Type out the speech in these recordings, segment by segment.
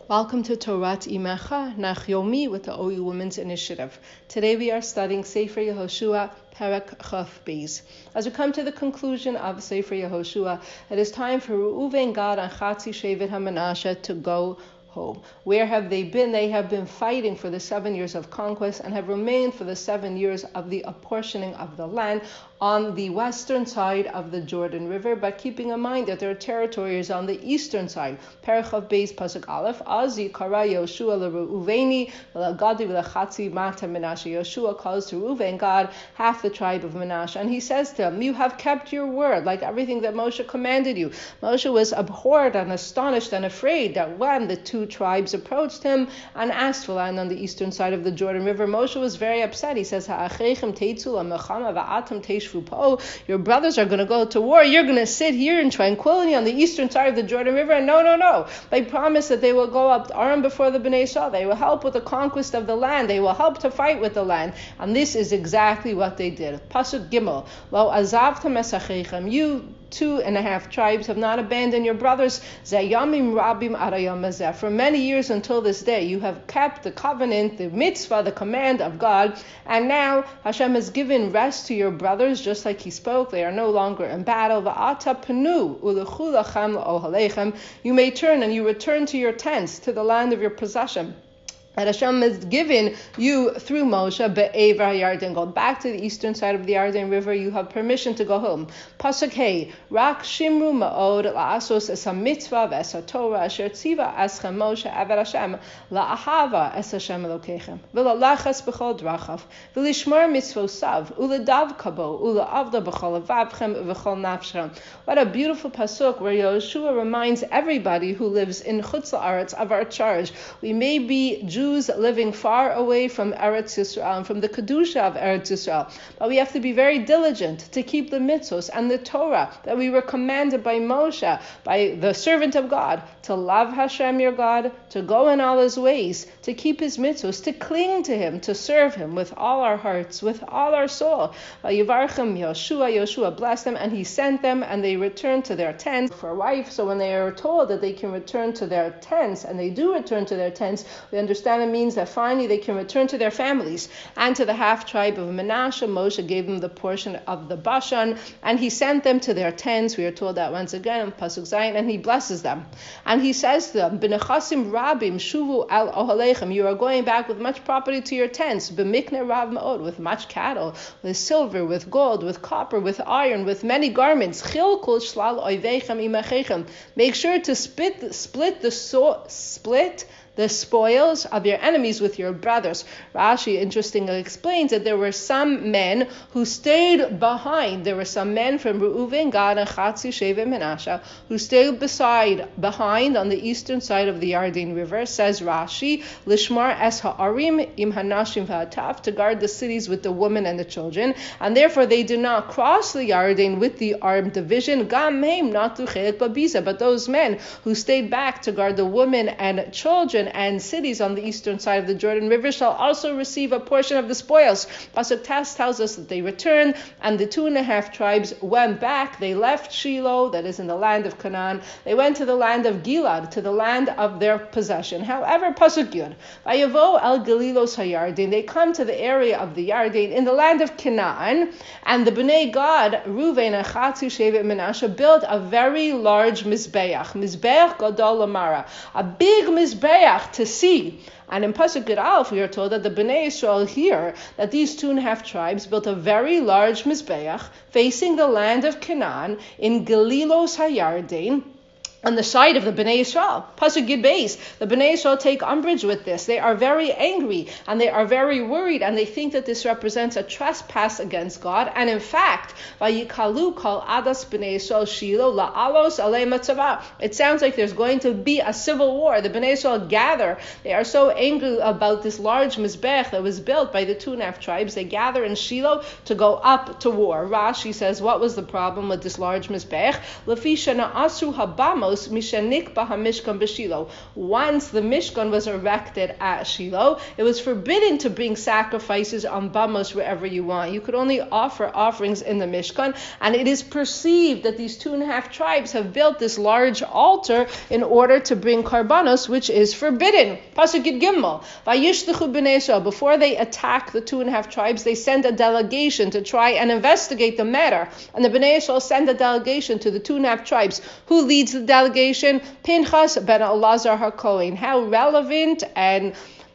Welcome to Torat Imecha Nachyomi with the OU Women's Initiative. Today we are studying Sefer Yehoshua, Perek Chaf Beis. As we come to the conclusion of Sefer Yehoshua, it is time for Reuven, Gad, and Chatzi Shevet HaManashe to go home. Where have they been? They have been fighting for the 7 years of conquest and have remained for the 7 years of the apportioning of the land on the western side of the Jordan River, but keeping in mind that their territory is on the eastern side. Perek Chaf Beis Pasuk Aleph, Az Yikara Yehoshua LeReuveni LeGadi VeLeChatzi Mata Menashe. Yehoshua calls to Reuven, God, half the tribe of Menashe, and he says to him, you have kept your word, like everything that Moshe commanded you. Moshe was abhorred and astonished and afraid that when the two tribes approached him and asked for land on the eastern side of the Jordan River, Moshe was very upset. He says, your brothers are going to go to war. You're going to sit here in tranquility on the eastern side of the Jordan River. And no. They promised that they will go up armed before the Bnei Yisrael. They will help with the conquest of the land. They will help to fight with the land. And this is exactly what they did. Pasuk Gimel, Lo azavtam esachechem. You 2.5 tribes have not abandoned your brothers. Zayamim rabim arayam hazeh. For many years until this day, you have kept the covenant, the mitzvah, the command of God, and now Hashem has given rest to your brothers, just like He spoke. They are no longer in battle. Va'ata penu ulechu lachem la'ohalechem. You may turn and you return to your tents, to the land of your possession. And Hashem has given you through Moshe be'ever Yarden. Go back to the eastern side of the Yarden River. You have permission to go home. Pasuk Hey, Rak Shimru Ma'od la'asos es hamitzvah v'es haTorah asher tziva eschem Moshe aver Hashem la'ahava es Hashem Elokechem v'lalachas b'chol drachav v'lishmar mitzvosav u'ledav kabo u'le'avda b'chol avavchem v'chol nafshem. What a beautiful pasuk where Yehoshua reminds everybody who lives in Chutz La'aretz of our charge. We may be Jews living far away from Eretz Yisrael and from the Kedusha of Eretz Yisrael, but we have to be very diligent to keep the mitzvos and the Torah that we were commanded by Moshe, by the servant of God, to love Hashem your God, to go in all His ways, to keep His mitzvos, to cling to Him, to serve Him with all our hearts, with all our soul. Yivarchem Yehoshua blessed them, and he sent them, and they returned to their tents for a wife. So when they are told that they can return to their tents, and they do return to their tents, we understand it means that finally they can return to their families. And to the half tribe of Menashe, Moshe gave them the portion of the Bashan, and he sent them to their tents. We are told that once again in Pasuk Zayin, and he blesses them. And he says to them, B'nechasim rabim shuvu al ohalechem. You are going back with much property to your tents. B'mikne rav ma'od, with much cattle, with silver, with gold, with copper, with iron, with many garments. Chil kol shlal oivechem imachechem. Make sure to split the spoils of your enemies with your brothers. Rashi interestingly explains that there were some men who stayed behind. There were some men from Reuven, Gad, and Chatzi Shevet Menashe who stayed behind on the eastern side of the Yarden River, says Rashi, Lishmar es ha'arim im hanashim v'hataf, to guard the cities with the women and the children, and therefore they did not cross the Yarden with the armed division, gam heim not to chelik babisa, but those men who stayed back to guard the women and children and cities on the eastern side of the Jordan River shall also receive a portion of the spoils. Pasuk Tes tells us that they returned, and the 2.5 tribes went back. They left Shiloh, that is in the land of Canaan. They went to the land of Gilad, to the land of their possession. However, Pasuk Yud, Vayavo el Galilos HaYarden, they come to the area of the Yarden in the land of Canaan, and the Bnei Gad, Reuven, and Chatzi Shevet Menashe built a very large Mizbeach Gadol Lamara, a big Mizbeach to see. And in Pasuk Gid Aleph, we are told that the Bnei Yisrael hear that these 2.5 tribes built a very large Mizbeach facing the land of Canaan in Galilos HaYarden, on the side of the Bnei Yisrael. Pasuk Gid Beis, the Bnei Yisrael take umbrage with this. They are very angry and they are very worried, and they think that this represents a trespass against God. And in fact, Vayikalu kol adas Bnei Yisrael Shiloh la'alos alei matzavah. It sounds like there's going to be a civil war. The Bnei Yisrael gather. They are so angry about this large mizbech that was built by the 2.5 tribes. They gather in Shiloh to go up to war. Rashi says, what was the problem with this large mizbech? Lefisha na'asu habamos Bamos mishanikba hamishkan b'Shilo. Once the Mishkan was erected at Shiloh, it was forbidden to bring sacrifices on Bamos wherever you want. You could only offer offerings in the Mishkan, and it is perceived that these 2.5 tribes have built this large altar in order to bring karbanos, which is forbidden. Pasuk Yud Gimel. Vayishlechu b'nei Yisrael. Before they attack the 2.5 tribes, they send a delegation to try and investigate the matter. And the Bnei Yisrael send a delegation to the 2.5 tribes. Who leads the delegation? Pinchas ben Elazar HaKohen. How relevant and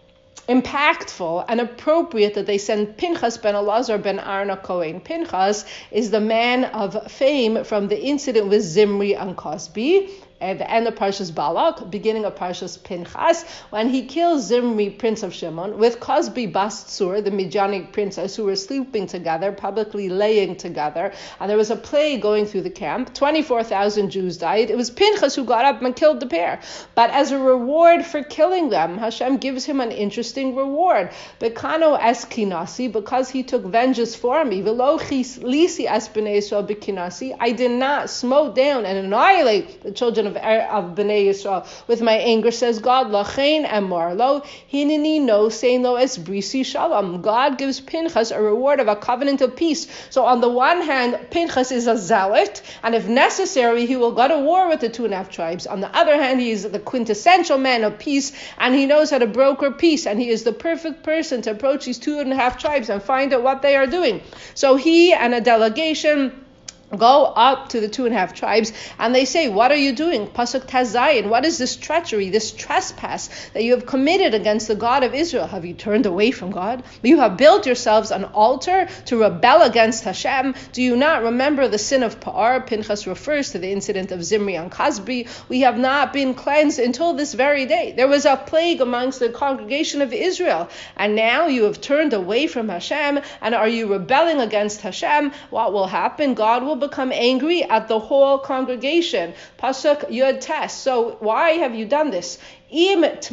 impactful and appropriate that they send Pinchas ben Elazar ben Aaron HaKohen. Pinchas is the man of fame from the incident with Zimri and Cosby, at the end of Parshas Balak, beginning of Parshas Pinchas, when he kills Zimri, prince of Shimon, with Cosby Bas Tzur, the Midianic princess, who were sleeping together, publicly laying together, and there was a plague going through the camp. 24,000 Jews died. It was Pinchas who got up and killed the pair. But as a reward for killing them, Hashem gives him an interesting reward. Bekano es kinasi, because he took vengeance for me. V'lo lisi es b'nei Yisrael b'kinasi. I did not smote down and annihilate the children of Bnei Yisrael with my anger, says God. Lachein emor lo hineni no sein lo es brisi shalom. God gives Pinchas a reward of a covenant of peace. So on the one hand, Pinchas is a zealot, and if necessary, he will go to war with the 2.5 tribes. On the other hand, he is the quintessential man of peace, and he knows how to broker peace, and he is the perfect person to approach these 2.5 tribes and find out what they are doing. So he and a delegation go up to the 2.5 tribes, and they say, what are you doing? Pasuk Tazayin, what is this treachery, this trespass that you have committed against the God of Israel? Have you turned away from God? You have built yourselves an altar to rebel against Hashem. Do you not remember the sin of Pa'ar? Pinchas refers to the incident of Zimri and Cosby. We have not been cleansed until this very day. There was a plague amongst the congregation of Israel, and now you have turned away from Hashem, and are you rebelling against Hashem? What will happen? God will become angry at the whole congregation. Pasuk Yud Tes. So why have you done this? If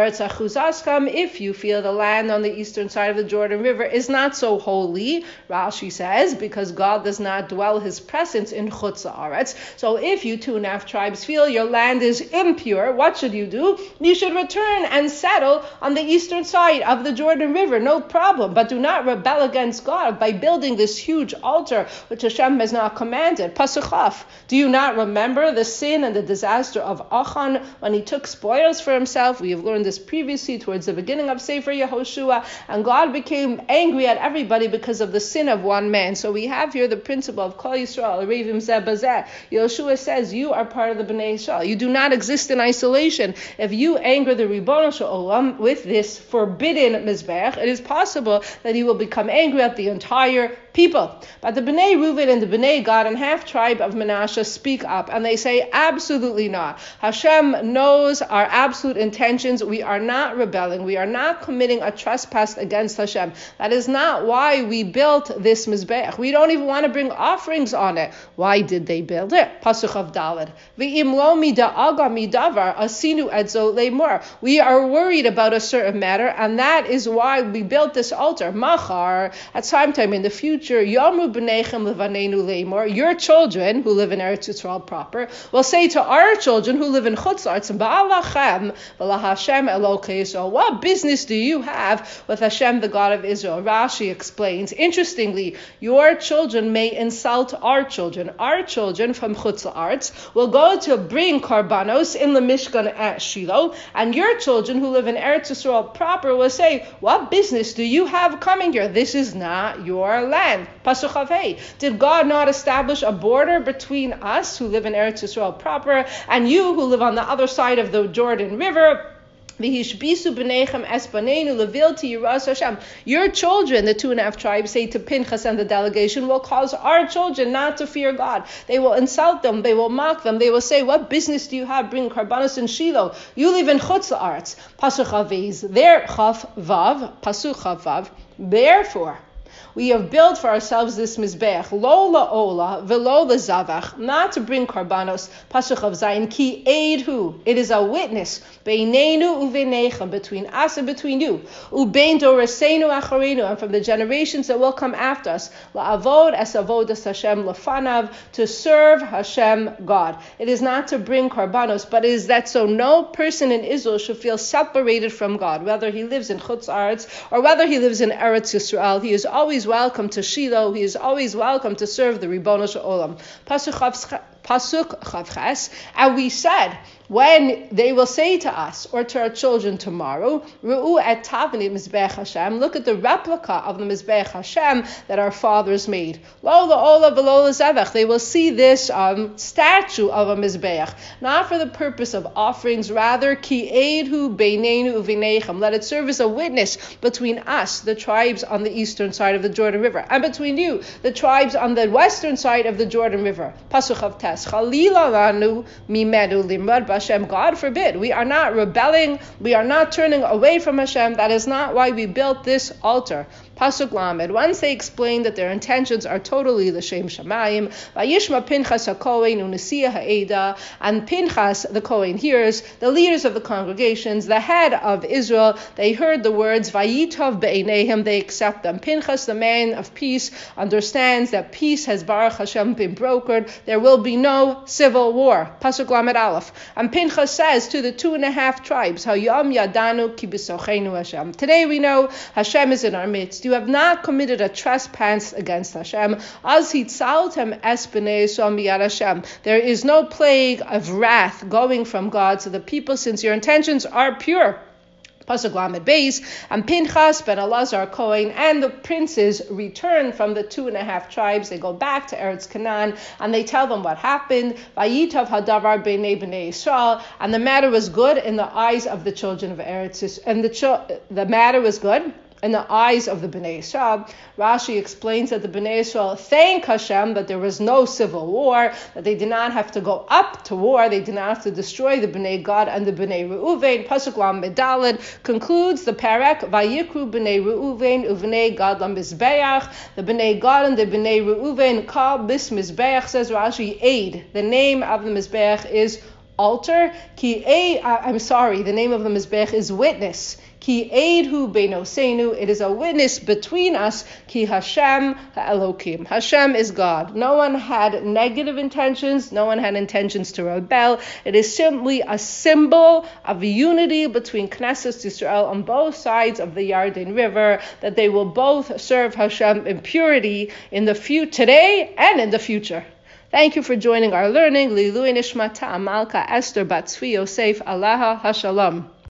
you feel the land on the eastern side of the Jordan River is not so holy, Rashi says, because God does not dwell his presence in Chutz La'aretz. So if you 2.5 tribes feel your land is impure, what should you do? You should return and settle on the eastern side of the Jordan River, no problem. But do not rebel against God by building this huge altar, which Hashem has not commanded. Pasuk Chaf. Do you not remember the sin and the disaster of Achan when he took spoils for himself? We have learned this previously towards the beginning of Sefer Yehoshua, and God became angry at everybody because of the sin of one man. So we have here the principle of Kol Yisrael, Revim Zeh Bazeh. Yehoshua says you are part of the Bnei Yisrael. You do not exist in isolation. If you anger the Ribono Shel Olam with this forbidden Mizbech, it is possible that he will become angry at the entire people. But the Bnei Reuven and the Bnei Gad and half tribe of Menashe speak up, and they say, absolutely not. Hashem knows our absolute intentions. We are not rebelling. We are not committing a trespass against Hashem. That is not why we built this Mizbeach. We don't even want to bring offerings on it. Why did they build it? Pasuk of Daled. We are worried about a certain matter, and that is why we built this altar. Machar, at some time in the future, Yomu b'neichem levanenu leimor, your children who live in Eretz Yisrael proper will say to our children who live in Chutz La'aretz, Ba'alachem v'laHashem Elokei Yisrael, what business do you have with Hashem, the God of Israel? Rashi explains, interestingly, your children may insult our children. Our children from Chutz La'aretz will go to bring karbanos in the Mishkan at Shiloh, and your children who live in Eretz Yisrael proper will say, what business do you have coming here? This is not your land. Pasuk Chavei. Did God not establish a border between us who live in Eretz Yisrael proper and you who live on the other side of the Jordan River? Your children, the 2.5 tribes, say to Pinchas and the delegation, will cause our children not to fear God. They will insult them. They will mock them. They will say, what business do you have bringing karbanos in Shiloh? You live in Chutz La'aretz. Pasuk Chav Vav. Pasuk Chav Vav. Therefore, We have built for ourselves this mizbeach, lo la'ola velo lezavach, not to bring karbanos. Pasuk of Zayin, ki eidhu, it is a witness, beinenu uvenechem, between us and between you, ubein doreseinu acharenu, and from the generations that will come after us, la'avod es avodas Hashem lefanav, to serve Hashem God. It is not to bring karbanos, but it is that so no person in Israel should feel separated from God, whether he lives in Chutz Aretz or whether he lives in Eretz Yisrael. He is always welcome to Shiloh. He is always welcome to serve the Ribono Shel Olam. Pasuk Chavches, and we said, when they will say to us or to our children tomorrow, Ru'u et tavnei mizbeach Hashem, look at the replica of the mizbeach Hashem that our fathers made. Lo la'ola v'lo lezevach, they will see this statue of a mizbeach, not for the purpose of offerings, rather ki eidhu beinenu uvinechem, let it serve as a witness between us, the tribes on the eastern side of the Jordan River, and between you, the tribes on the western side of the Jordan River. Pasuk Chavtes, Chalila lanu mimenu limrad Hashem, God forbid. We are not rebelling. We are not turning away from Hashem. That is not why we built this altar. Pasuk Lamed. Once they explain that their intentions are totally l'shem shamayim, vayishma Pinchas haKohen u'Nesiah ha'eda, and Pinchas the Kohen hears, the leaders of the congregations, the head of Israel, they heard the words vayitov be'einehim, they accept them. Pinchas, the man of peace, understands that peace has Baruch Hashem been brokered. There will be no civil war. Pasuk Lamed Aleph. And Pinchas says to the 2.5 tribes, Hayom yadanu ki b'socheinu Hashem. Today we know Hashem is in our midst. You have not committed a trespass against Hashem. Az hitzaltem es b'nei Yisrael miyad Hashem. There is no plague of wrath going from God to the people, since your intentions are pure. Pasuk Lamed Beis, and Pinchas ben Elazar Kohen and the princes return from the 2.5 tribes. They go back to Eretz Canaan and they tell them what happened. Vayitav hadavar b'nei Yisrael, and the matter was good in the eyes of the children of Eretz Yisrael. And the matter was good in the eyes of the Bnei Yisrael. Rashi explains that the Bnei Yisrael thank Hashem that there was no civil war, that they did not have to go up to war, they did not have to destroy the Bnei Gad and the Bnei Reuven. Pasuk Lamed Daled concludes the parak, Vayikru Bnei Reuven uvnei Gad lamizbeach. The Bnei Gad and the Bnei Reuven call this mizbeach, says Rashi, aid. The name of the mizbeach is altar. The name of the mizbeach is witness. Ki eidhu beinosenu, it is a witness between us. Ki Hashem ha'elokim, Hashem is God. No one had negative intentions. No one had intentions to rebel. It is simply a symbol of unity between Knesset Yisrael on both sides of the Yarden River, that they will both serve Hashem in purity in the today and in the future. Thank you for joining our learning. Lilu Nishmata Amalka Esther Bat Tzvi Yosef Alaha Hashalom.